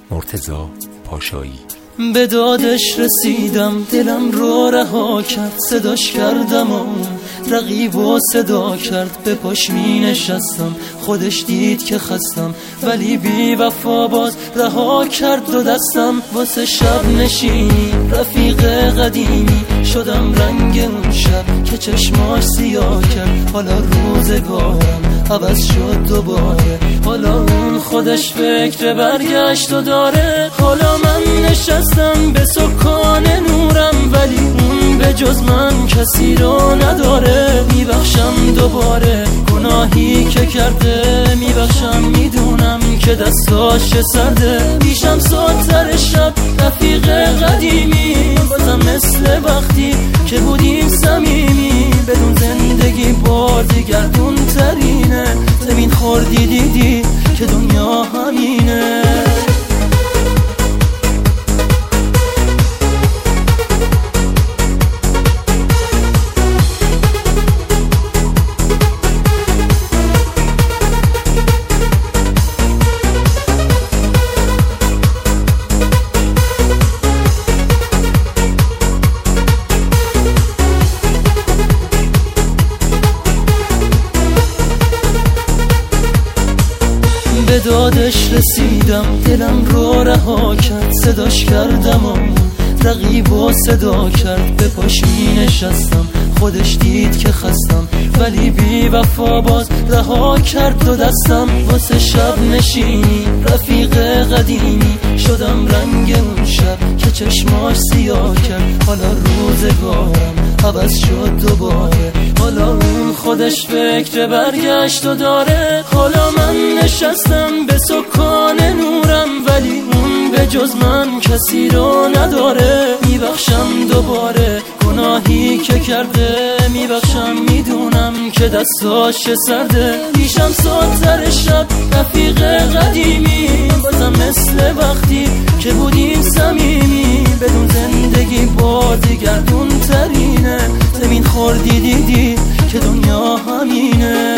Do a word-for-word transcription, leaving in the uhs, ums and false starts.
مرتضی پاشایی. به دادش رسیدم، دلم رو رها کرد، صداش کردم و رقیب و صدا کرد. به پاش می نشستم، خودش دید که خستم، ولی بی وفا باز رها کرد رو دستم. واسه شب نشینی رفیق قدیمی شدم، رنگ اون شب که چشماش سیاه کرد. حالا روزگارم عوض شد دوباره، حالا اون خودش فکر برگشت و داره. حالا من نشستم به سکان نورم، ولی اون به جز من کسی رو نداره. میبخشم دوباره گناهی که کرده، میبخشم میدونم که دستاش سرده. پیشم ساتر شب رفیق قدیمی، بازم مثل وقتی که بودیم صمیمی. بدون زندگی بار دیگردون ترینه، زمین خوردی دیدی که دنیا همینه. به دادش رسیدم، دلم رو رها کرد، صداش کردم و رقیب و صدا کرد. به پاش می نشستم، خودش دید که خستم، ولی بی وفا باز رها کرد و دستم. واسه شب نشینی رفیق قدیمی شدم، رنگ اون شب که چشماش سیاه کرد. حالا روزگارم عوض شد دوباره، حالا اون خودش فکر برگشت و داره. حالا من نشستم به سکان نورم، ولی اون به جز من کسی رو نداره. میبخشم دوباره گناهی که کرده، میبخشم میدونم که دستاش سرده. پیشم ساتر شب رفیق قدیمی، بازم مثل وقتی که بودیم صمیمی. بدون زندگی بار دیگردون ترینه، زمین خوردی دیدی که دنیا همینه.